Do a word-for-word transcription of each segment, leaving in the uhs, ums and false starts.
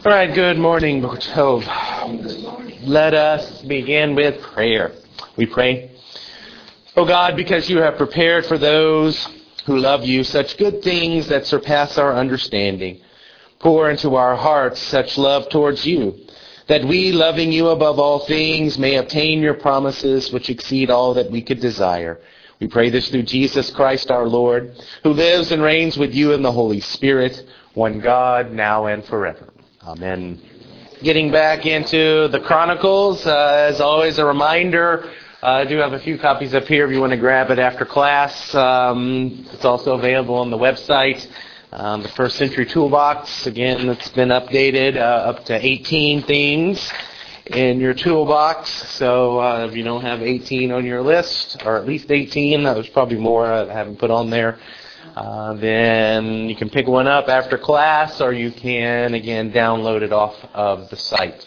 All right, good morning. So let us begin with prayer. We pray. Oh God, because you have prepared for those who love you such good things that surpass our understanding, pour into our hearts such love towards you, that we, loving you above all things, may obtain your promises which exceed all that we could desire. We pray this through Jesus Christ our Lord, who lives and reigns with you in the Holy Spirit, one God, now and forever. Amen. Getting back into the Chronicles, uh, as always, a reminder, uh, I do have a few copies up here if you want to grab it after class. Um, it's also available on the website. Um, the First Century Toolbox, again, it's been updated uh, up to eighteen things in your toolbox. So uh, if you don't have eighteen on your list, or at least eighteen, that was probably more I haven't put on there. Uh, then you can pick one up after class, or you can, again, download it off of the site.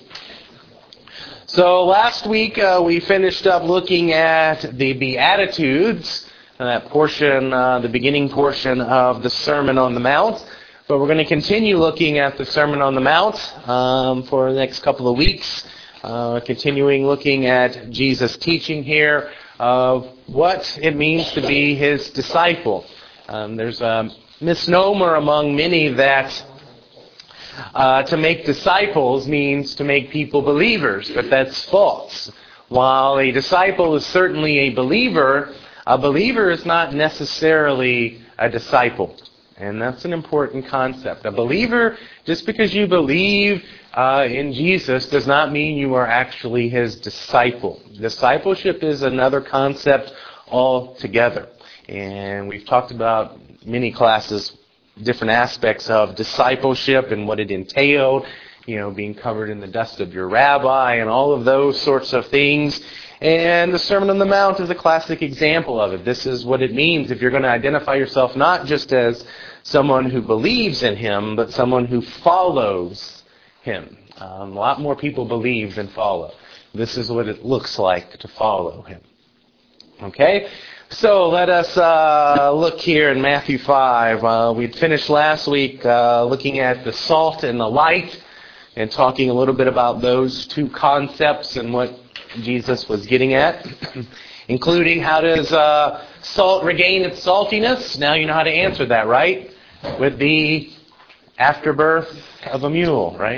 So last week uh, we finished up looking at the Beatitudes, that portion, uh, the beginning portion of the Sermon on the Mount. But we're going to continue looking at the Sermon on the Mount um, for the next couple of weeks, uh, continuing looking at Jesus' teaching here of what it means to be his disciple. Um, there's a misnomer among many that uh, to make disciples means to make people believers, but that's false. While a disciple is certainly a believer, a believer is not necessarily a disciple. And that's an important concept. A believer, just because you believe uh, in Jesus, does not mean you are actually his disciple. Discipleship is another concept altogether. And we've talked about many classes, different aspects of discipleship and what it entailed, you know, being covered in the dust of your rabbi and all of those sorts of things. And the Sermon on the Mount is a classic example of it. This is what it means if you're going to identify yourself not just as someone who believes in him, but someone who follows him. Um, a lot more people believe than follow. This is what it looks like to follow him. Okay? So let us uh, look here in Matthew five. Uh, we finished last week uh, looking at the salt and the light and talking a little bit about those two concepts and what Jesus was getting at, including how does uh, salt regain its saltiness? Now you know how to answer that, right? With the afterbirth of a mule, right?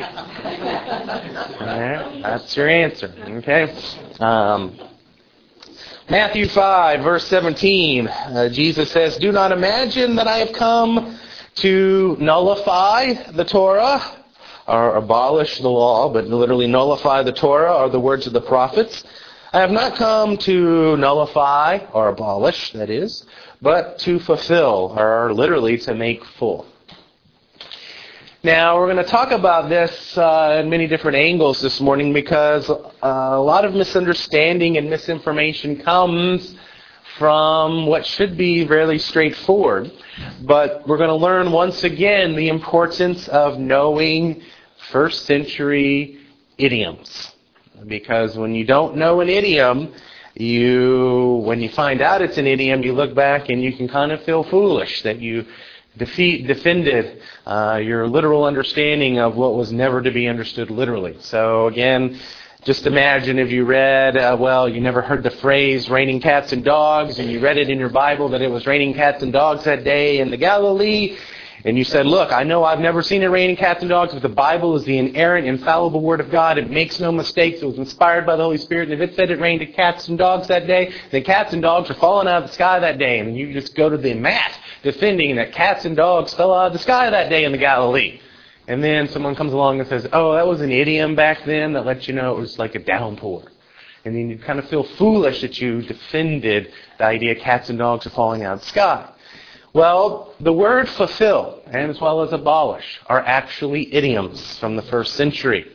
All right, that's your answer, okay? Um, Matthew five, verse seventeen, uh, Jesus says, "Do not imagine that I have come to nullify the Torah or abolish the law, but literally nullify the Torah or the words of the prophets. I have not come to nullify or abolish, that is, but to fulfill, or literally to make full." Now, we're going to talk about this uh, in many different angles this morning because uh, a lot of misunderstanding and misinformation comes from what should be really straightforward. But we're going to learn once again the importance of knowing first century idioms. Because when you don't know an idiom, you, when you find out it's an idiom, you look back and you can kind of feel foolish that you defeat, defended uh, your literal understanding of what was never to be understood literally. So again, just imagine if you read, uh, well, you never heard the phrase raining cats and dogs, and you read it in your Bible that it was raining cats and dogs that day in the Galilee, and you said, look, I know I've never seen it raining cats and dogs, but the Bible is the inerrant, infallible Word of God. It makes no mistakes. It was inspired by the Holy Spirit. And if it said it rained cats and dogs that day, then cats and dogs are falling out of the sky that day. And you just go to the mat defending that cats and dogs fell out of the sky that day in the Galilee. And then someone comes along and says, oh, that was an idiom back then that lets you know it was like a downpour. And then you kind of feel foolish that you defended the idea cats and dogs are falling out of the sky. Well, the word fulfill, and as well as abolish, are actually idioms from the first century.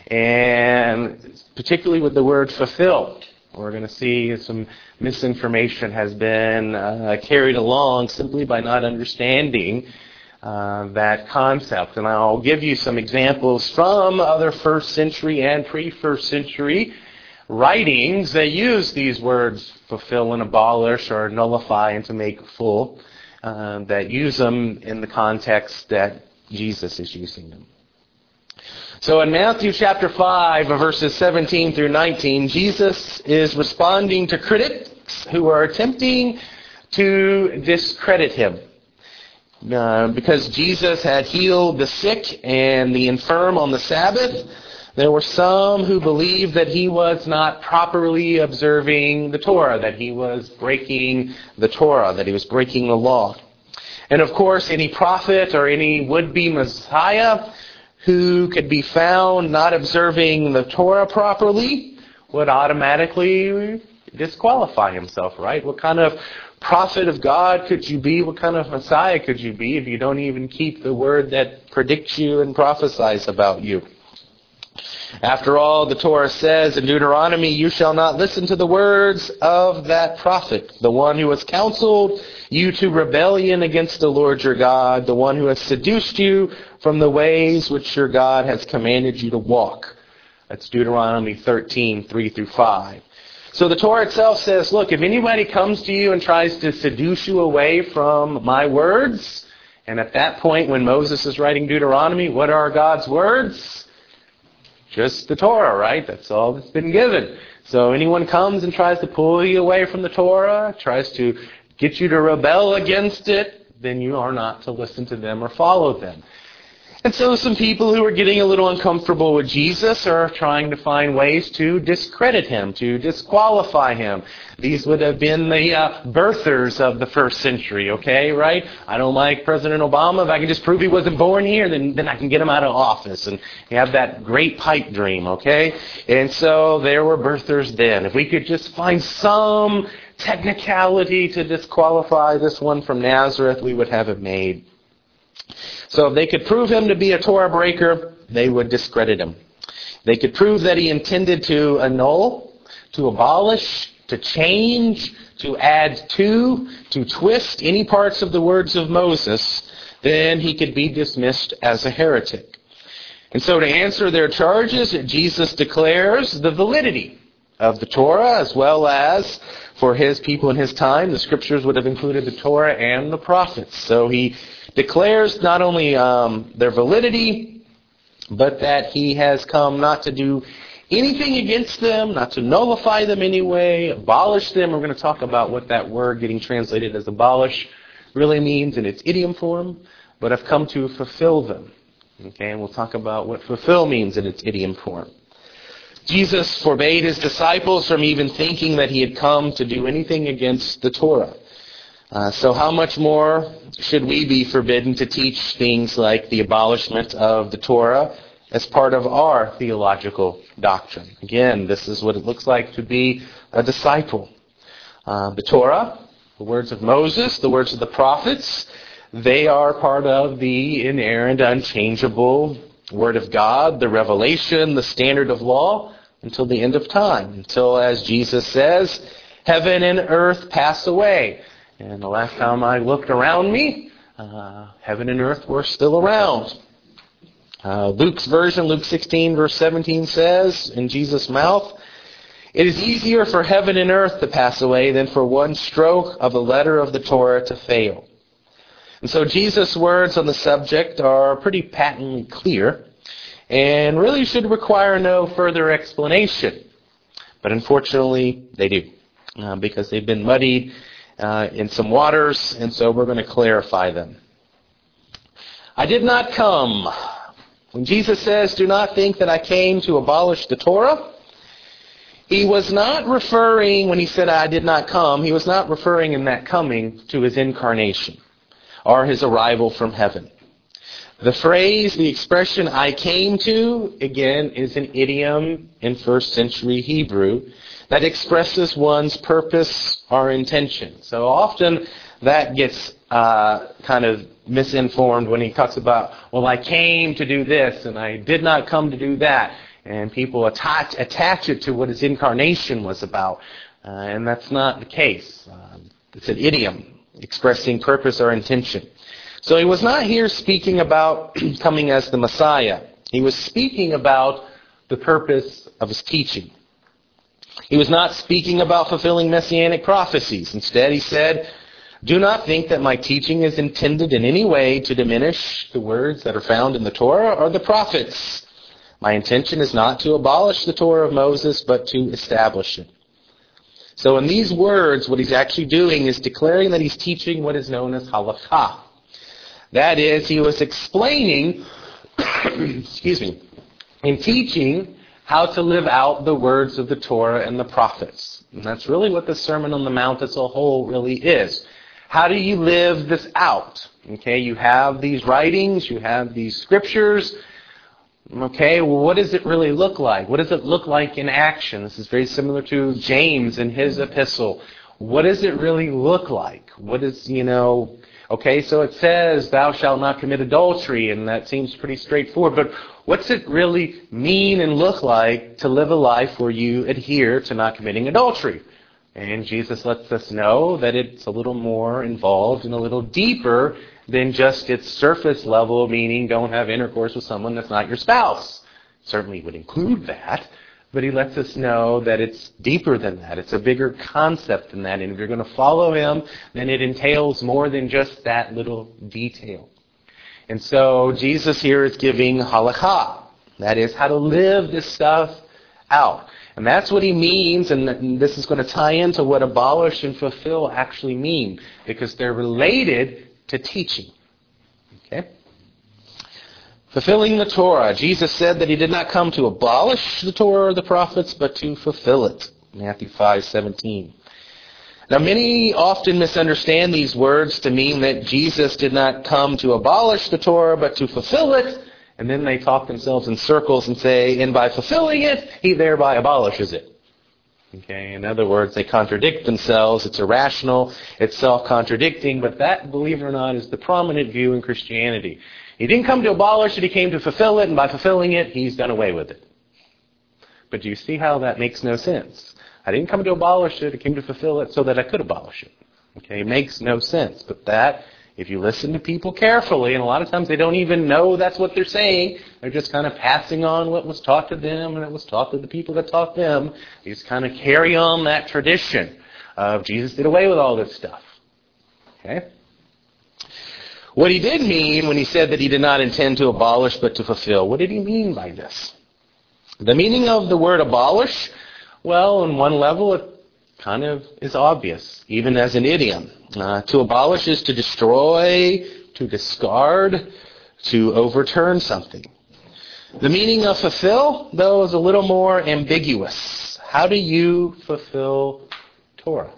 And particularly with the word fulfill, we're going to see some misinformation has been uh, carried along simply by not understanding uh, that concept. And I'll give you some examples from other first century and pre-first century writings that use these words fulfill and abolish or nullify and to make full. Uh, that use them in the context that Jesus is using them. So in Matthew chapter five, verses seventeen through nineteen, Jesus is responding to critics who are attempting to discredit him. Uh, because Jesus had healed the sick and the infirm on the Sabbath, there were some who believed that he was not properly observing the Torah, that he was breaking the Torah, that he was breaking the law. And of course, any prophet or any would-be Messiah who could be found not observing the Torah properly would automatically disqualify himself, right? What kind of prophet of God could you be? What kind of Messiah could you be if you don't even keep the word that predicts you and prophesies about you? After all, the Torah says in Deuteronomy, you shall not listen to the words of that prophet, the one who has counseled you to rebellion against the Lord your God, the one who has seduced you from the ways which your God has commanded you to walk. That's Deuteronomy thirteen, three through five. So the Torah itself says, look, if anybody comes to you and tries to seduce you away from my words, and at that point when Moses is writing Deuteronomy, what are God's words? Just the Torah, right? That's all that's been given. So anyone comes and tries to pull you away from the Torah, tries to get you to rebel against it, then you are not to listen to them or follow them. And so some people who are getting a little uncomfortable with Jesus are trying to find ways to discredit him, to disqualify him. These would have been the uh, birthers of the first century, okay, right? I don't like President Obama. If I can just prove he wasn't born here, then, then I can get him out of office. And you have that great pipe dream, okay? And so there were birthers then. If we could just find some technicality to disqualify this one from Nazareth, we would have it made. So if they could prove him to be a Torah breaker, they would discredit him. They could prove that he intended to annul, to abolish, to change, to add to, to twist any parts of the words of Moses, then he could be dismissed as a heretic. And so to answer their charges, Jesus declares the validity of the Torah, as well as for his people in his time, the scriptures would have included the Torah and the prophets. So he declares not only um, their validity, but that he has come not to do anything against them, not to nullify them anyway, abolish them. We're going to talk about what that word getting translated as abolish really means in its idiom form, but I've come to fulfill them. Okay, and we'll talk about what fulfill means in its idiom form. Jesus forbade his disciples from even thinking that he had come to do anything against the Torah. Uh, so how much more should we be forbidden to teach things like the abolishment of the Torah as part of our theological doctrine? Again, this is what it looks like to be a disciple. Uh, the Torah, the words of Moses, the words of the prophets, they are part of the inerrant, unchangeable Word of God, the revelation, the standard of law, until the end of time. Until, as Jesus says, heaven and earth pass away. And the last time I looked around me, uh, heaven and earth were still around. Uh, Luke's version, Luke sixteen, verse seventeen says, in Jesus' mouth, it is easier for heaven and earth to pass away than for one stroke of the letter of the Torah to fail. And so Jesus' words on the subject are pretty patently clear and really should require no further explanation. But unfortunately, they do, uh, because they've been muddied Uh, in some waters, and so we're going to clarify them. I did not come. When Jesus says, do not think that I came to abolish the Torah, he was not referring, when he said I did not come, he was not referring in that coming to his incarnation or his arrival from heaven. The phrase, the expression I came to, again, is an idiom in first century Hebrew that expresses one's purpose or intention. So often that gets uh, kind of misinformed when he talks about, well, I came to do this and I did not come to do that. And people attach, attach it to what his incarnation was about. Uh, and that's not the case. Uh, it's an idiom expressing purpose or intention. So he was not here speaking about coming as the Messiah. He was speaking about the purpose of his teaching. He was not speaking about fulfilling messianic prophecies. Instead, he said, do not think that my teaching is intended in any way to diminish the words that are found in the Torah or the prophets. My intention is not to abolish the Torah of Moses, but to establish it. So in these words, what he's actually doing is declaring that he's teaching what is known as halakha. That is, he was explaining, excuse me, in teaching how to live out the words of the Torah and the prophets. And that's really what the Sermon on the Mount as a whole really is. How do you live this out? Okay, you have these writings, you have these scriptures. Okay, well, what does it really look like? What does it look like in action? This is very similar to James in his epistle. What does it really look like? What is, you know, okay, so it says, thou shalt not commit adultery, and that seems pretty straightforward, but what's it really mean and look like to live a life where you adhere to not committing adultery? And Jesus lets us know that it's a little more involved and a little deeper than just its surface level, meaning don't have intercourse with someone that's not your spouse. Certainly would include that, but he lets us know that it's deeper than that. It's a bigger concept than that, and if you're going to follow him, then it entails more than just that little detail. And so Jesus here is giving halakha, that is, how to live this stuff out. And that's what he means, and this is going to tie into what abolish and fulfill actually mean, because they're related to teaching. Okay? Fulfilling the Torah. Jesus said that he did not come to abolish the Torah or the prophets, but to fulfill it. Matthew five seventeen. Now, many often misunderstand these words to mean that Jesus did not come to abolish the Torah, but to fulfill it. And then they talk themselves in circles and say, and by fulfilling it, he thereby abolishes it. Okay, in other words, they contradict themselves. It's irrational. It's self-contradicting. But that, believe it or not, is the prominent view in Christianity. He didn't come to abolish it. He came to fulfill it. And by fulfilling it, he's done away with it. But do you see how that makes no sense? I didn't come to abolish it. I came to fulfill it so that I could abolish it. Okay, it makes no sense. But that, if you listen to people carefully, and a lot of times they don't even know that's what they're saying, they're just kind of passing on what was taught to them, and it was taught to the people that taught them. They just kind of carry on that tradition of Jesus did away with all this stuff. Okay? What he did mean when he said that he did not intend to abolish but to fulfill, what did he mean by this? The meaning of the word abolish, well, on one level it kind of is obvious, even as an idiom. Uh, to abolish is to destroy, to discard, to overturn something. The meaning of fulfill, though, is a little more ambiguous. How do you fulfill Torah?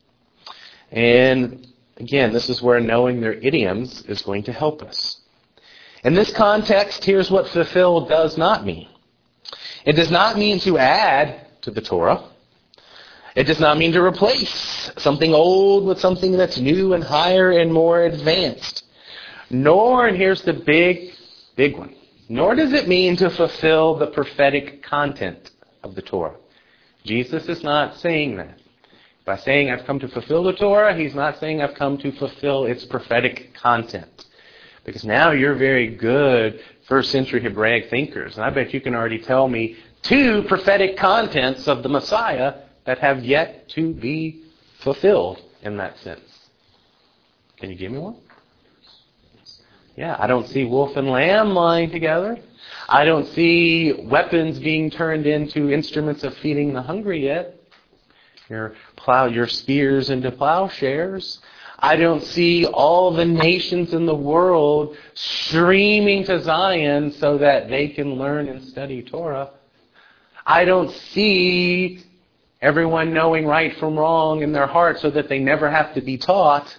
And again, this is where knowing their idioms is going to help us. In this context, here's what fulfill does not mean. It does not mean to add to the Torah. It does not mean to replace something old with something that's new and higher and more advanced. Nor, and here's the big, big one, nor does it mean to fulfill the prophetic content of the Torah. Jesus is not saying that. By saying I've come to fulfill the Torah, he's not saying I've come to fulfill its prophetic content. Because now you're very good first century Hebraic thinkers, and I bet you can already tell me two prophetic contents of the Messiah that have yet to be fulfilled in that sense. Can you give me one? Yeah, I don't see wolf and lamb lying together. I don't see weapons being turned into instruments of feeding the hungry yet. Your plow, your spears into plowshares. I don't see all the nations in the world streaming to Zion so that they can learn and study Torah. I don't see everyone knowing right from wrong in their heart so that they never have to be taught.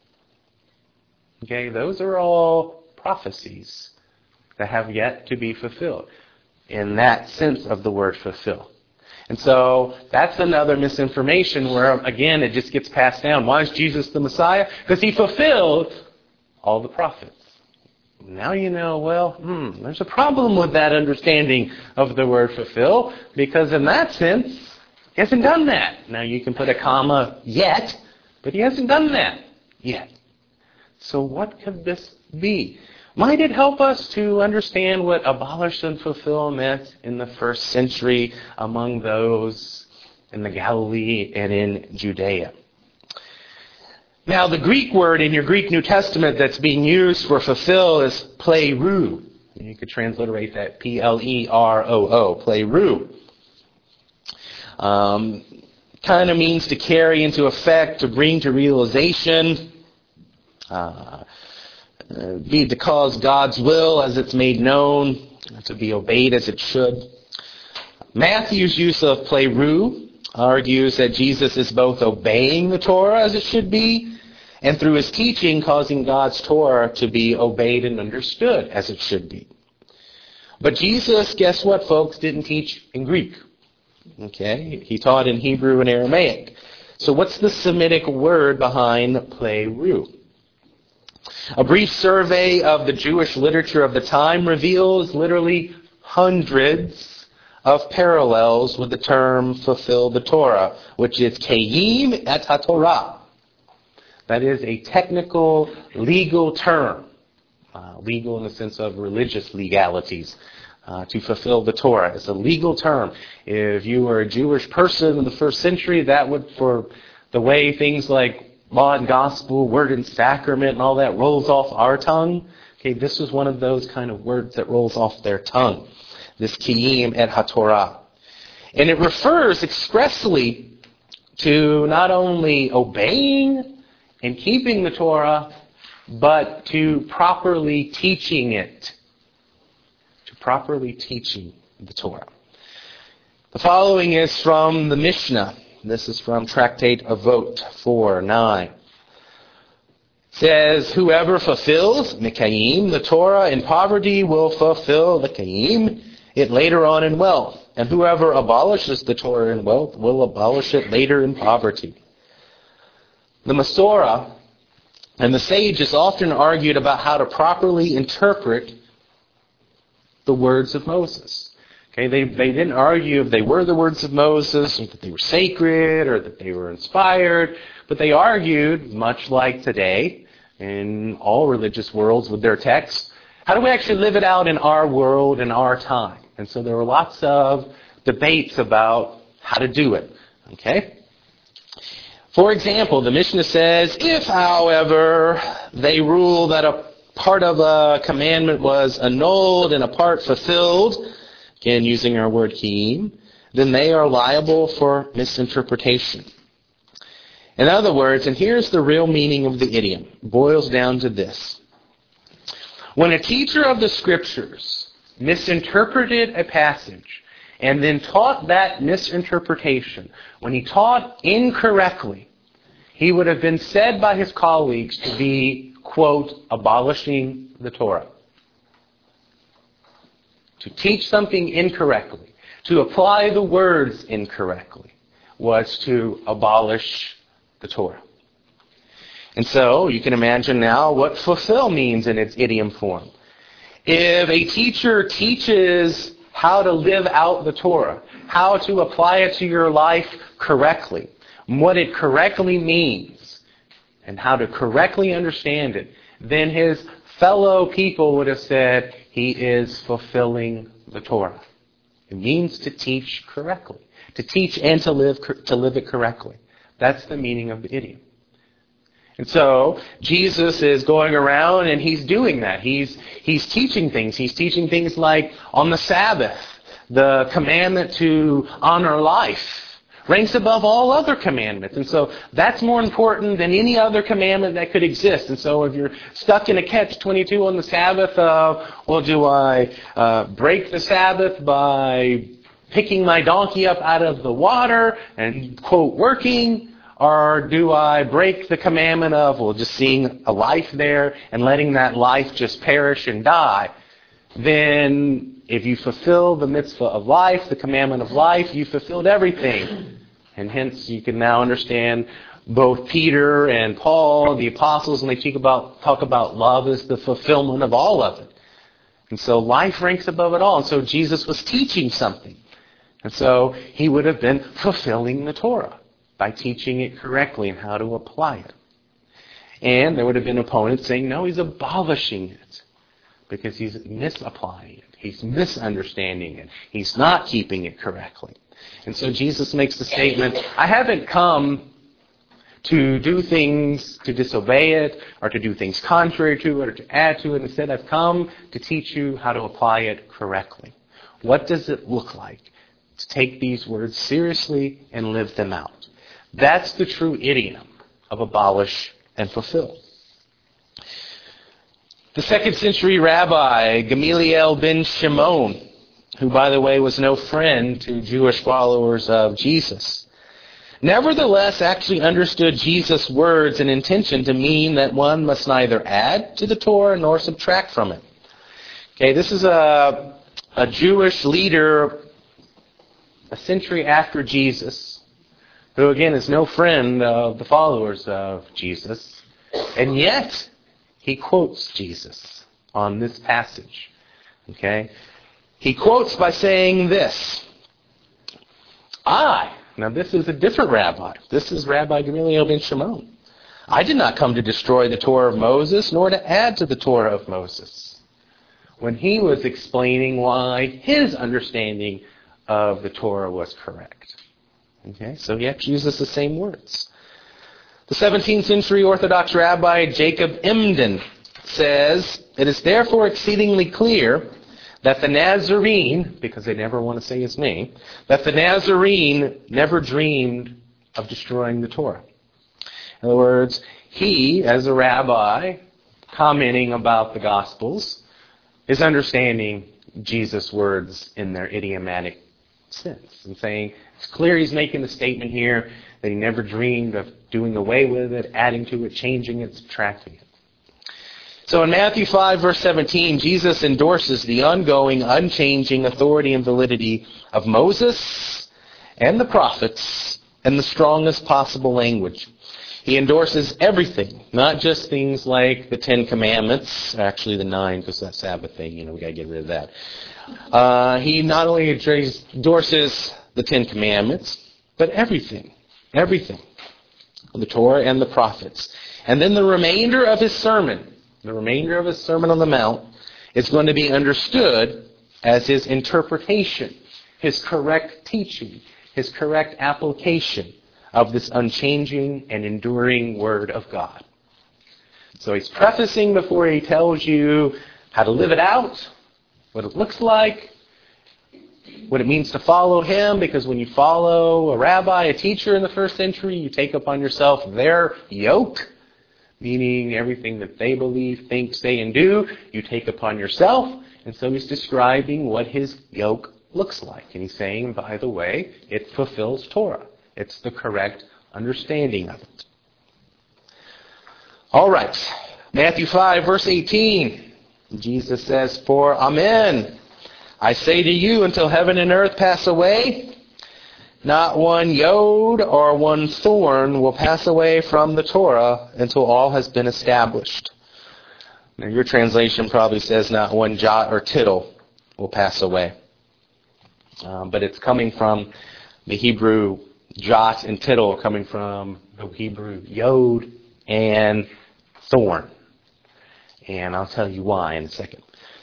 Okay, those are all prophecies that have yet to be fulfilled in that sense of the word fulfill. And so that's another misinformation where, again, it just gets passed down. Why is Jesus the Messiah? Because he fulfilled all the prophets. Now you know, well, hmm, there's a problem with that understanding of the word fulfill, because in that sense, he hasn't done that. Now you can put a comma yet, but he hasn't done that yet. So what could this be? Might it help us to understand what abolish and fulfill meant in the first century among those in the Galilee and in Judea? Now, the Greek word in your Greek New Testament that's being used for fulfill is pleroo. You could transliterate that P L E R O O, pleroo. Um, kind of means to carry into effect, to bring to realization, uh, be to cause God's will as it's made known, to be obeyed as it should. Matthew's use of pleroo argues that Jesus is both obeying the Torah as it should be, and through his teaching causing God's Torah to be obeyed and understood as it should be. But Jesus, guess what, folks, didn't teach in Greek. Okay, he taught in Hebrew and Aramaic. So what's the Semitic word behind pleroo? A brief survey of the Jewish literature of the time reveals literally hundreds of parallels with the term fulfill the Torah, which is kayim et haTorah. That is a technical, legal term, uh, legal in the sense of religious legalities. Uh, to fulfill the Torah. It's a legal term. If you were a Jewish person in the first century, that would, for the way things like law and gospel, word and sacrament, and all that rolls off our tongue, okay, this was one of those kind of words that rolls off their tongue. This kiyim et haTorah. And it refers expressly to not only obeying and keeping the Torah, but to properly teaching it. Properly teaching the Torah. The following is from the Mishnah. This is from Tractate Avot four nine. It says, whoever fulfills Mikayim, the Torah, in poverty will fulfill the Kayim, it later on in wealth. And whoever abolishes the Torah in wealth will abolish it later in poverty. The Masorah and the sages often argued about how to properly interpret the words of Moses. Okay, they, they didn't argue if they were the words of Moses, or that they were sacred, or that they were inspired, but they argued, much like today, in all religious worlds with their texts, how do we actually live it out in our world, in our time? And so there were lots of debates about how to do it. Okay? For example, the Mishnah says, if, however, they rule that a part of a commandment was annulled and a part fulfilled, again using our word kiyim, then they are liable for misinterpretation. In other words, and here's the real meaning of the idiom, boils down to this. When a teacher of the Scriptures misinterpreted a passage and then taught that misinterpretation, when he taught incorrectly, he would have been said by his colleagues to be, quote, abolishing the Torah. To teach something incorrectly, to apply the words incorrectly, was to abolish the Torah. And so, you can imagine now what fulfill means in its idiom form. If a teacher teaches how to live out the Torah, how to apply it to your life correctly, what it correctly means, and how to correctly understand it, then his fellow people would have said he is fulfilling the Torah. It means to teach correctly, to teach and to live to live it correctly. That's the meaning of the idiom. And so Jesus is going around and he's doing that. He's he's teaching things. He's teaching things like on the Sabbath, the commandment to honor life ranks above all other commandments. And so that's more important than any other commandment that could exist. And so if you're stuck in a catch twenty-two on the Sabbath, uh, well, do I uh, break the Sabbath by picking my donkey up out of the water and, quote, working? Or do I break the commandment of, well, just seeing a life there and letting that life just perish and die? Then if you fulfill the mitzvah of life, the commandment of life, you fulfilled everything. And hence you can now understand both Peter and Paul, the apostles, when they talk about, talk about love as the fulfillment of all of it. And so life ranks above it all. And so Jesus was teaching something. And so he would have been fulfilling the Torah by teaching it correctly and how to apply it. And there would have been opponents saying, no, he's abolishing it because he's misapplying it. He's misunderstanding it. He's not keeping it correctly. And so Jesus makes the statement, I haven't come to do things, to disobey it, or to do things contrary to it, or to add to it. Instead, I've come to teach you how to apply it correctly. What does it look like to take these words seriously and live them out? That's the true idiom of abolish and fulfill. The second century rabbi, Gamaliel ben Shimon, who, by the way, was no friend to Jewish followers of Jesus, nevertheless actually understood Jesus' words and intention to mean that one must neither add to the Torah nor subtract from it. Okay, this is a, a Jewish leader a century after Jesus, who again is no friend of the followers of Jesus, and yet he quotes Jesus on this passage. Okay? He quotes by saying this, I, now this is a different rabbi. This is Rabbi Gamaliel ben Shimon. I did not come to destroy the Torah of Moses, nor to add to the Torah of Moses. When he was explaining why his understanding of the Torah was correct. Okay, so he actually uses the same words. The seventeenth century Orthodox rabbi Jacob Emden says, it is therefore exceedingly clear that the Nazarene, because they never want to say his name, that the Nazarene never dreamed of destroying the Torah. In other words, he, as a rabbi, commenting about the Gospels, is understanding Jesus' words in their idiomatic sense and saying, it's clear he's making the statement here that he never dreamed of doing away with it, adding to it, changing it, subtracting it. So in Matthew five, verse seventeen, Jesus endorses the ongoing, unchanging authority and validity of Moses and the prophets in the strongest possible language. He endorses everything, not just things like the Ten Commandments, actually the nine, because that Sabbath thing, you know, we got to get rid of that. Uh, he not only endorses the Ten Commandments, but everything, everything, the Torah and the prophets. And then the remainder of his sermon, the remainder of his Sermon on the Mount, is going to be understood as his interpretation, his correct teaching, his correct application of this unchanging and enduring Word of God. So he's prefacing before he tells you how to live it out, what it looks like, what it means to follow him, because when you follow a rabbi, a teacher in the first century, you take upon yourself their yoke, meaning everything that they believe, think, say, and do, you take upon yourself. And so he's describing what his yoke looks like. And he's saying, by the way, it fulfills Torah. It's the correct understanding of it. All right. Matthew five, verse eighteen. Jesus says, For amen, I say to you, until heaven and earth pass away, not one yod or one thorn will pass away from the Torah until all has been established. Now, your translation probably says not one jot or tittle will pass away. Um, but it's coming from the Hebrew jot and tittle, coming from the Hebrew yod and thorn. And I'll tell you why in a second.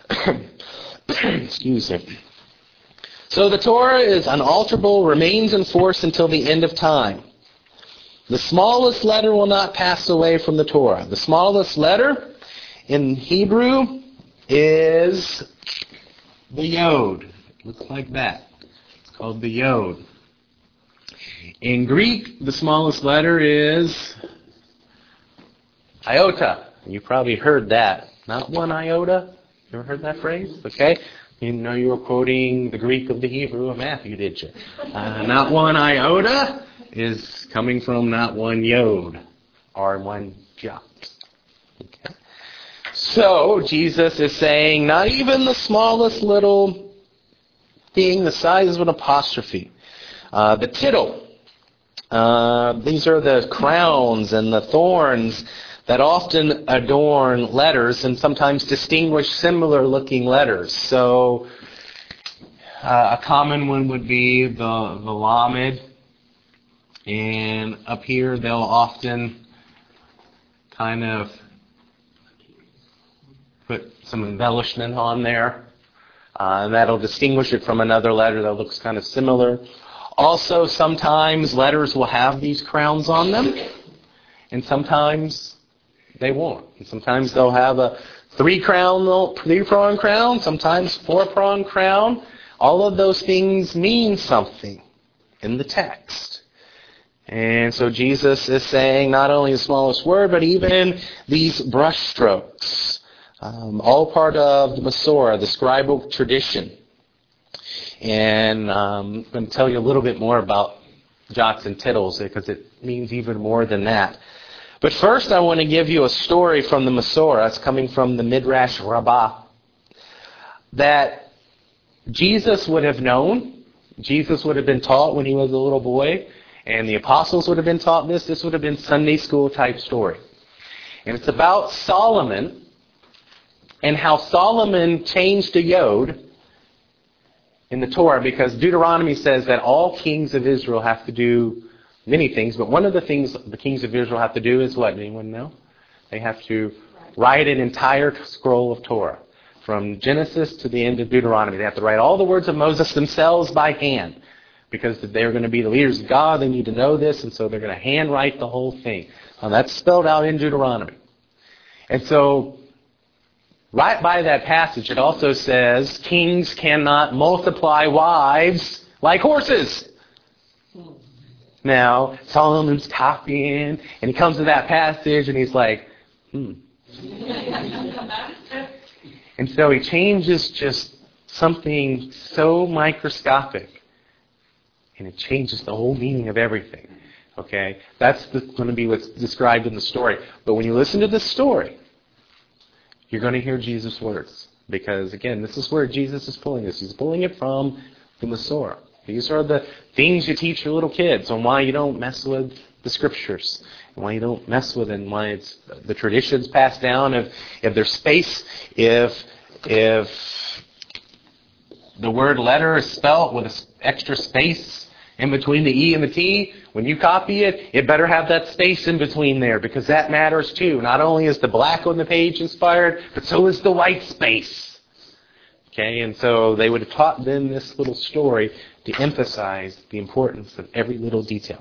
Excuse me. So the Torah is unalterable, remains in force until the end of time. The smallest letter will not pass away from the Torah. The smallest letter in Hebrew is the yod. It looks like that. It's called the yod. In Greek, the smallest letter is iota. You probably heard that. Not one iota. You ever heard that phrase? Okay. You know you were quoting the Greek of the Hebrew of Matthew, did you? Uh, not one iota is coming from not one yod or one jot. Okay. So Jesus is saying not even the smallest little thing the size of an apostrophe. Uh, the tittle. Uh, these are the crowns and the thorns that often adorn letters and sometimes distinguish similar-looking letters. So uh, a common one would be the, the lamed. And up here they'll often kind of put some embellishment on there. Uh, and that'll distinguish it from another letter that looks kind of similar. Also, sometimes letters will have these crowns on them. and sometimes they won't. And sometimes they'll have a three crown, three prong crown, sometimes four prong crown. All of those things mean something in the text. And so Jesus is saying not only the smallest word, but even these brush strokes, um, all part of the Masorah, the scribal tradition. And um, I'm going to tell you a little bit more about jots and tittles because it means even more than that. But first I want to give you a story from the Masorah. It's coming from the Midrash Rabbah that Jesus would have known. Jesus would have been taught when he was a little boy. And the apostles would have been taught this. This would have been Sunday school type story. And it's about Solomon and how Solomon changed a yod in the Torah, because Deuteronomy says that all kings of Israel have to do many things, but one of the things the kings of Israel have to do is what? Anyone know? They have to write an entire scroll of Torah, from Genesis to the end of Deuteronomy. They have to write all the words of Moses themselves by hand, because they're going to be the leaders of God. They need to know this, and so they're going to handwrite the whole thing. Now, that's spelled out in Deuteronomy. And so, right by that passage, it also says, kings cannot multiply wives like horses. Now, Solomon's copying, and he comes to that passage, and he's like, hmm. And so he changes just something so microscopic, and it changes the whole meaning of everything. Okay? That's the, going to be what's described in the story. But when you listen to this story, you're going to hear Jesus' words. Because, again, this is where Jesus is pulling this. He's pulling it from the Masorah. These are the things you teach your little kids on why you don't mess with the Scriptures, and why you don't mess with it, and why it's the traditions passed down. If, if there's space, if if the word letter is spelt with an extra space in between the E and the T, when you copy it, it better have that space in between there, because that matters too. Not only is the black on the page inspired, but so is the white space. Okay, and so they would have taught them this little story to emphasize the importance of every little detail.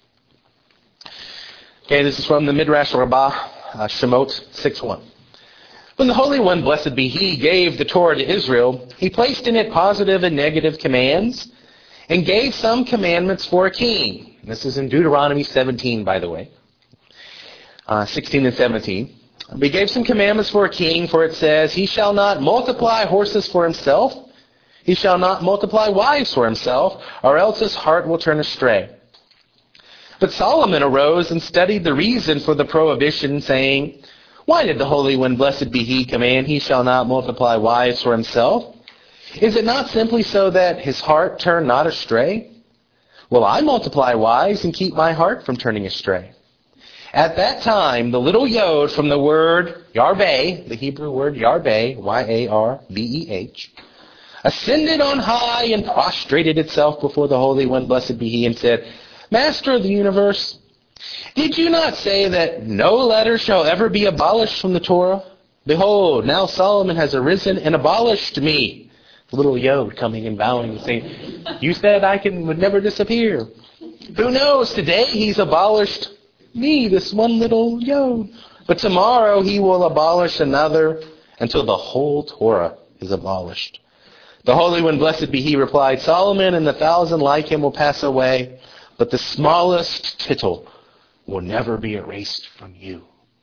Okay, this is from the Midrash Rabbah, uh, Shemot six one. When the Holy One, blessed be He, gave the Torah to Israel, He placed in it positive and negative commands, and gave some commandments for a king. This is in Deuteronomy seventeen, by the way, uh, sixteen and seventeen. But He gave some commandments for a king, for it says, He shall not multiply horses for himself, he shall not multiply wives for himself, or else his heart will turn astray. But Solomon arose and studied the reason for the prohibition, saying, Why did the Holy One, blessed be He, command he shall not multiply wives for himself? Is it not simply so that his heart turn not astray? Will I multiply wives and keep my heart from turning astray? At that time, the little yod from the word Yarbeh, the Hebrew word Yarbeh, Y A R B E H, ascended on high and prostrated itself before the Holy One, blessed be He, and said, Master of the universe, did you not say that no letter shall ever be abolished from the Torah? Behold, now Solomon has arisen and abolished me. The little yod coming and bowing and saying, you said I can would never disappear. Who knows? Today he's abolished me, this one little yod. But tomorrow he will abolish another until the whole Torah is abolished. The Holy One, blessed be He, replied, Solomon and the thousand like him will pass away, but the smallest tittle will never be erased from you.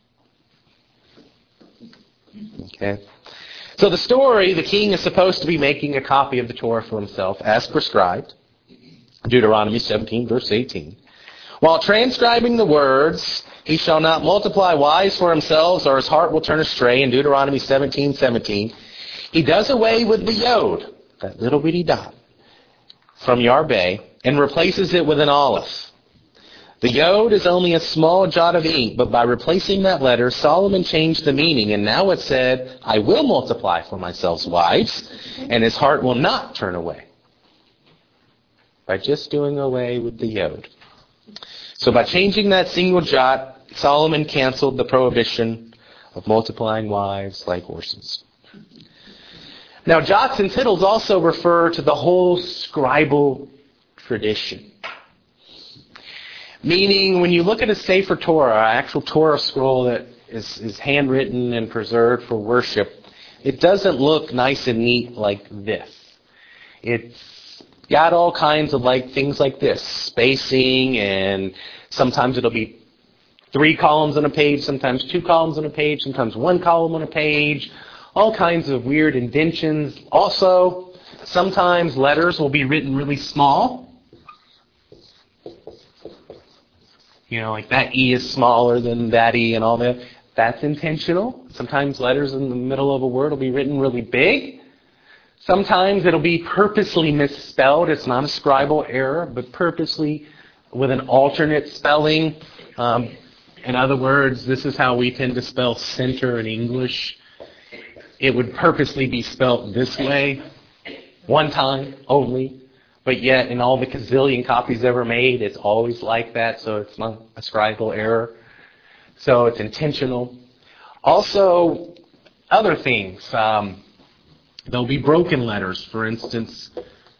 Okay. So the story, the king is supposed to be making a copy of the Torah for himself, as prescribed. Deuteronomy seventeen, verse eighteen. While transcribing the words, he shall not multiply wives for himself, or his heart will turn astray, in Deuteronomy seventeen, seventeen. He does away with the yod, that little bitty dot, from Yarbeh, and replaces it with an aleph. The yod is only a small jot of ink, but by replacing that letter, Solomon changed the meaning, and now it said, I will multiply for myself wives, and his heart will not turn away. By just doing away with the yod. So by changing that single jot, Solomon canceled the prohibition of multiplying wives like horses. Now, jots and tittles also refer to the whole scribal tradition. Meaning, when you look at a Sefer Torah, an actual Torah scroll that is, is handwritten and preserved for worship, it doesn't look nice and neat like this. It's got all kinds of like things like this, spacing, and sometimes it'll be three columns on a page, sometimes two columns on a page, sometimes one column on a page, all kinds of weird indentions. Also, sometimes letters will be written really small. You know, like that E is smaller than that E and all that. That's intentional. Sometimes letters in the middle of a word will be written really big. Sometimes it'll be purposely misspelled. It's not a scribal error, but purposely with an alternate spelling. Um, in other words, this is how we tend to spell center in English. It would purposely be spelled this way, one time only. But yet, in all the gazillion copies ever made, it's always like that, so it's not a scribal error. So it's intentional. Also, other things. Um, there'll be broken letters. For instance,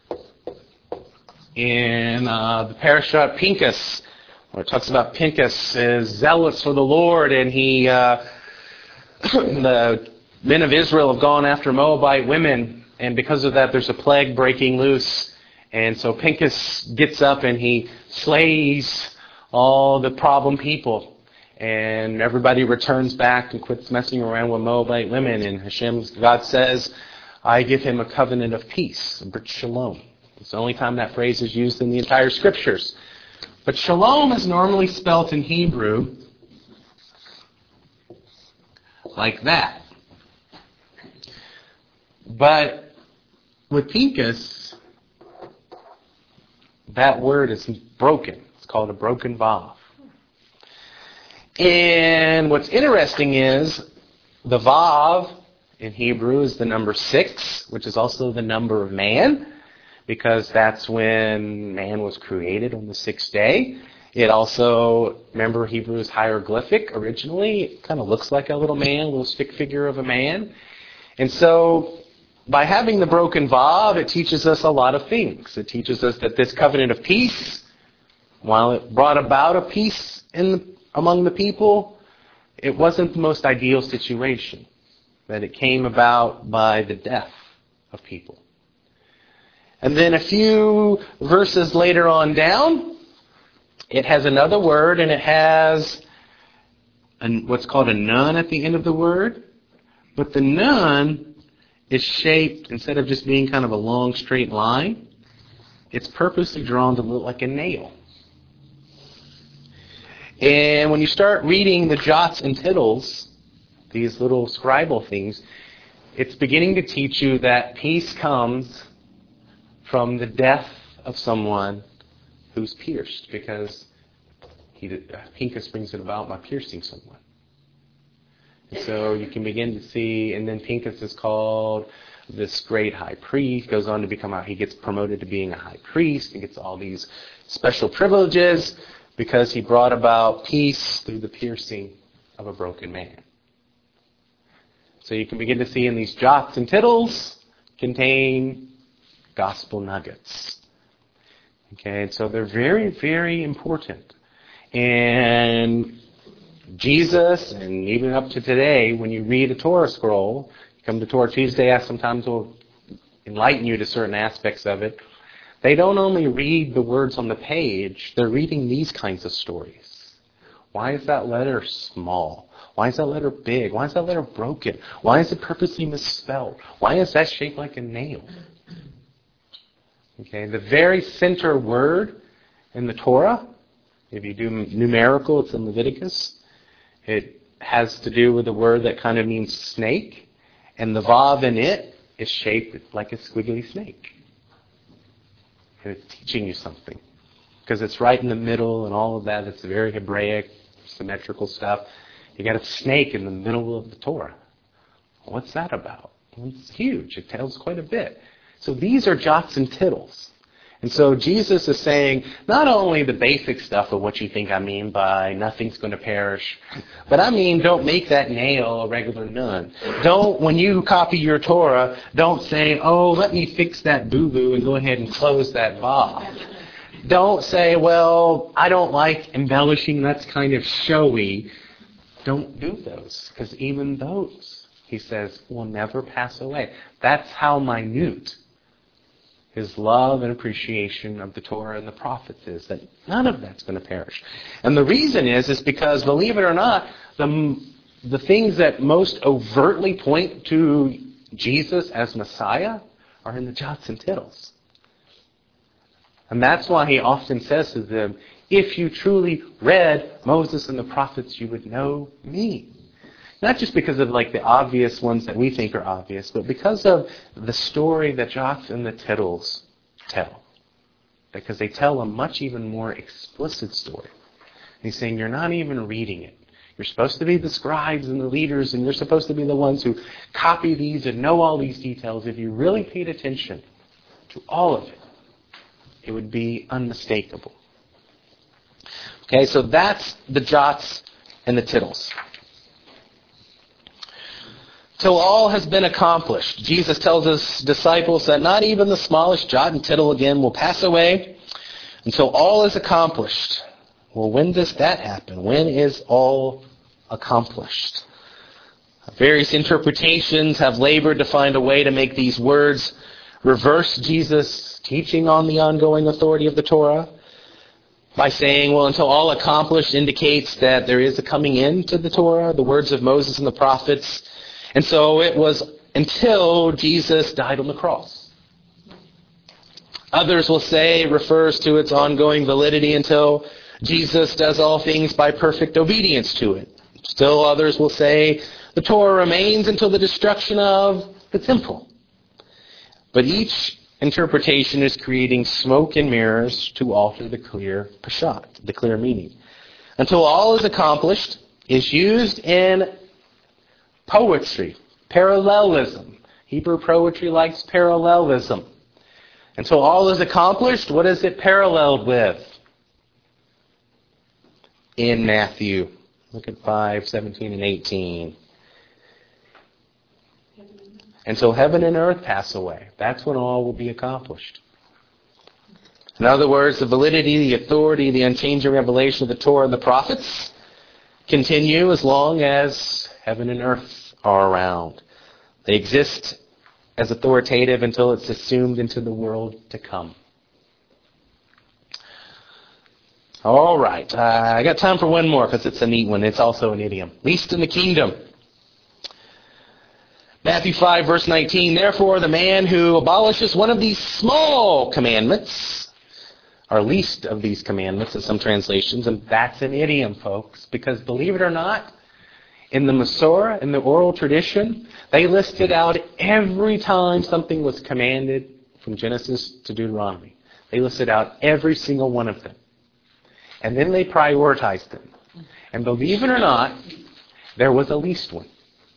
in uh, the parashat Pinchas, where it talks about Pinchas is zealous for the Lord, and he, uh, the men of Israel have gone after Moabite women, and because of that, there's a plague breaking loose. And so Pinchas gets up and he slays all the problem people. And everybody returns back and quits messing around with Moabite women. And Hashem, God says, I give him a covenant of peace, a brit shalom. It's the only time that phrase is used in the entire scriptures. But shalom is normally spelt in Hebrew like that. But with Pinchas, that word is broken. It's called a broken vav. And what's interesting is the vav in Hebrew is the number six, which is also the number of man, because that's when man was created on the sixth day. It also, remember, Hebrew is hieroglyphic originally. It kind of looks like a little man, a little stick figure of a man. And so by having the broken vav, it teaches us a lot of things. It teaches us that this covenant of peace, while it brought about a peace in the, among the people, it wasn't the most ideal situation. That it came about by the death of people. And then a few verses later on down, it has another word, and it has an, what's called a nun at the end of the word. But the nun is shaped, instead of just being kind of a long straight line, it's purposely drawn to look like a nail. And when you start reading the jots and tittles, these little scribal things, it's beginning to teach you that peace comes from the death of someone who's pierced, because he, Pinchas brings it about by piercing someone. And so you can begin to see, and then Pinchas is called this great high priest, goes on to become, a, he gets promoted to being a high priest, and gets all these special privileges because he brought about peace through the piercing of a broken man. So you can begin to see in these jots and tittles contain gospel nuggets. Okay, and so they're very, very important. And Jesus, and even up to today, when you read a Torah scroll, you come to Torah Tuesday, sometimes will enlighten you to certain aspects of it. They don't only read the words on the page, they're reading these kinds of stories. Why is that letter small? Why is that letter big? Why is that letter broken? Why is it purposely misspelled? Why is that shaped like a nail? Okay, the very center word in the Torah, if you do numerical, it's in Leviticus. It has to do with a word that kind of means snake, and the vav in it is shaped like a squiggly snake. And it's teaching you something, because it's right in the middle and all of that. It's very Hebraic, symmetrical stuff. You got a snake in the middle of the Torah. What's that about? Well, it's huge. It tells quite a bit. So these are jots and tittles. And so Jesus is saying not only the basic stuff of what you think I mean by nothing's going to perish, but I mean don't make that nail a regular nun. Don't, when you copy your Torah, don't say, oh, let me fix that boo-boo and go ahead and close that vav. Don't say, well, I don't like embellishing. That's kind of showy. Don't do those, because even those, he says, will never pass away. That's how minute his love and appreciation of the Torah and the prophets is, that none of that's going to perish. And the reason is, is because, believe it or not, the, the things that most overtly point to Jesus as Messiah are in the jots and tittles. And that's why he often says to them, if you truly read Moses and the prophets, you would know me. Not just because of like the obvious ones that we think are obvious, but because of the story that jots and the tittles tell. Because they tell a much even more explicit story. And he's saying you're not even reading it. You're supposed to be the scribes and the leaders, and you're supposed to be the ones who copy these and know all these details. If you really paid attention to all of it, it would be unmistakable. Okay, so that's the jots and the tittles. Till all has been accomplished. Jesus tells his disciples that not even the smallest jot and tittle again will pass away until all is accomplished. Well, when does that happen? When is all accomplished? Various interpretations have labored to find a way to make these words reverse Jesus' teaching on the ongoing authority of the Torah by saying, well, until all accomplished indicates that there is a coming end to the Torah, the words of Moses and the prophets. And so it was until Jesus died on the cross. Others will say it refers to its ongoing validity until Jesus does all things by perfect obedience to it. Still others will say the Torah remains until the destruction of the temple. But each interpretation is creating smoke and mirrors to alter the clear pashat, the clear meaning. Until all is accomplished is used in poetry, parallelism. Hebrew poetry likes parallelism. Until all is accomplished, what is it paralleled with? In Matthew. Look at five, seventeen, and eighteen. Until heaven and earth pass away. That's when all will be accomplished. In other words, the validity, the authority, the unchanging revelation of the Torah and the prophets continue as long as heaven and earth are around. They exist as authoritative until it's assumed into the world to come. All right. Uh, I got time for one more because it's a neat one. It's also an idiom. Least in the kingdom. Matthew five, verse nineteen, therefore the man who abolishes one of these small commandments, or least of these commandments in some translations, and that's an idiom, folks, because believe it or not, in the Masorah, in the oral tradition, they listed out every time something was commanded from Genesis to Deuteronomy. They listed out every single one of them. And then they prioritized them. And believe it or not, there was a least one.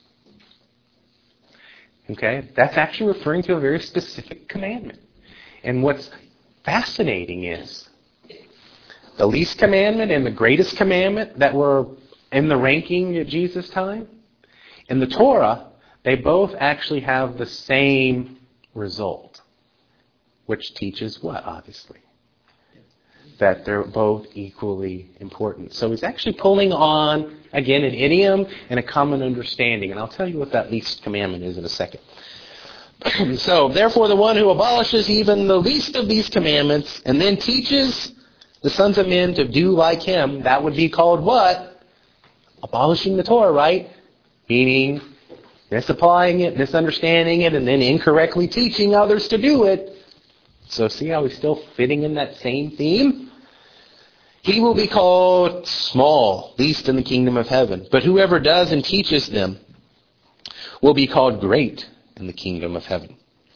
Okay? That's actually referring to a very specific commandment. And what's fascinating is the least commandment and the greatest commandment that were in the ranking at Jesus' time, in the Torah, they both actually have the same result. Which teaches what, obviously? That they're both equally important. So he's actually pulling on, again, an idiom and a common understanding. And I'll tell you what that least commandment is in a second. So, therefore, the one who abolishes even the least of these commandments and then teaches the sons of men to do like him, that would be called what? Abolishing the Torah, right? Meaning misapplying it, misunderstanding it, and then incorrectly teaching others to do it. So see how he's still fitting in that same theme? He will be called small, least in the kingdom of heaven. But whoever does and teaches them will be called great in the kingdom of heaven.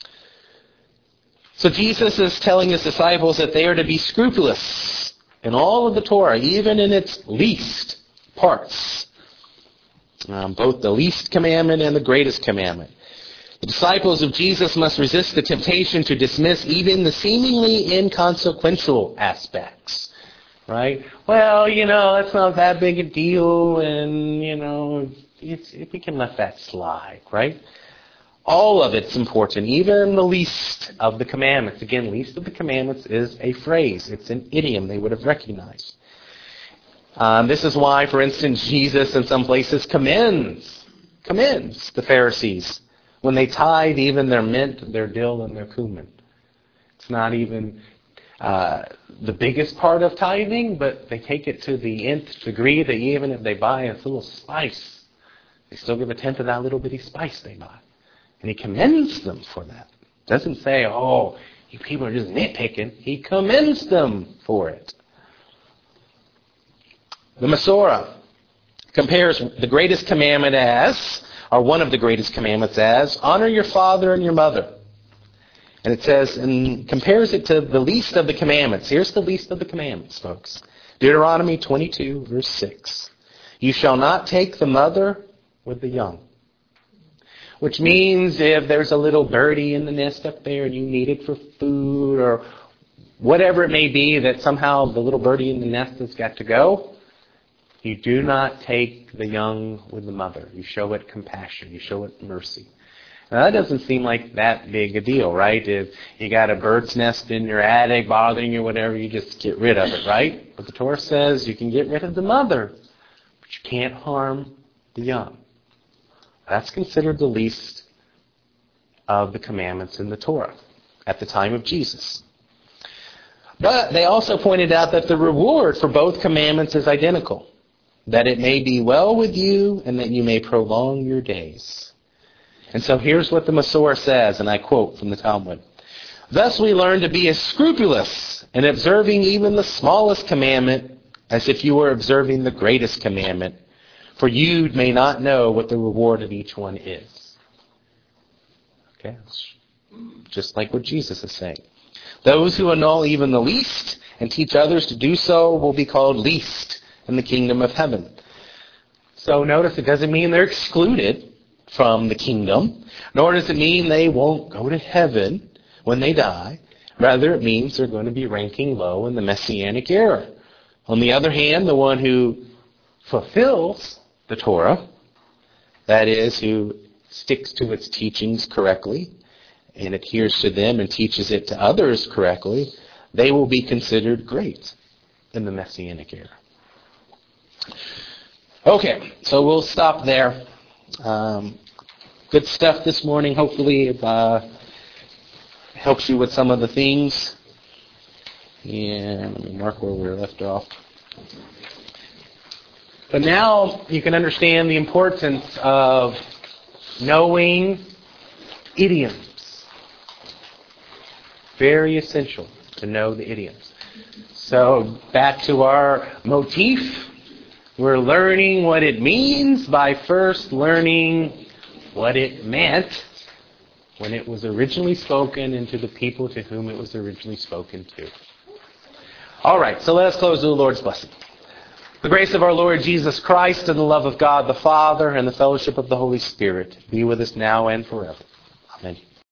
So Jesus is telling his disciples that they are to be scrupulous in all of the Torah, even in its least parts. Um, both the least commandment and the greatest commandment. The disciples of Jesus must resist the temptation to dismiss even the seemingly inconsequential aspects. Right? Well, you know, that's not that big a deal, and, you know, it's, we can let that slide, right? All of it's important, even the least of the commandments. Again, least of the commandments is a phrase. It's an idiom they would have recognized. Um, this is why, for instance, Jesus in some places commends, commends the Pharisees when they tithe even their mint, their dill, and their cumin. It's not even uh, the biggest part of tithing, but they take it to the nth degree that even if they buy a little spice, they still give a tenth of that little bitty spice they buy. And he commends them for that. Doesn't say, oh, you people are just nitpicking. He commends them for it. The Masorah compares the greatest commandment as, or one of the greatest commandments as, honor your father and your mother. And it says, and compares it to the least of the commandments. Here's the least of the commandments, folks. Deuteronomy twenty-two, verse six. You shall not take the mother with the young. Which means if there's a little birdie in the nest up there and you need it for food or whatever it may be that somehow the little birdie in the nest has got to go, you do not take the young with the mother. You show it compassion. You show it mercy. Now that doesn't seem like that big a deal, right? If you got a bird's nest in your attic bothering you or whatever, you just get rid of it, right? But the Torah says you can get rid of the mother, but you can't harm the young. That's considered the least of the commandments in the Torah at the time of Jesus. But they also pointed out that the reward for both commandments is identical. That it may be well with you and that you may prolong your days. And so here's what the Masorah says, and I quote from the Talmud. Thus we learn to be as scrupulous in observing even the smallest commandment as if you were observing the greatest commandment. For you may not know what the reward of each one is. Okay? Just like what Jesus is saying. Those who annul even the least and teach others to do so will be called least in the kingdom of heaven. So notice it doesn't mean they're excluded from the kingdom, nor does it mean they won't go to heaven when they die. Rather, it means they're going to be ranking low in the Messianic era. On the other hand, the one who fulfills the Torah, that is, who sticks to its teachings correctly and adheres to them and teaches it to others correctly, they will be considered great in the Messianic era. Okay, so we'll stop there. Um, good stuff this morning. Hopefully it uh, helps you with some of the things. And let me mark where we were left off. But now you can understand the importance of knowing idioms. Very essential to know the idioms. So back to our motif. We're learning what it means by first learning what it meant when it was originally spoken and to the people to whom it was originally spoken to. All right, so let us close with the Lord's blessing. The grace of our Lord Jesus Christ and the love of God the Father and the fellowship of the Holy Spirit be with us now and forever. Amen.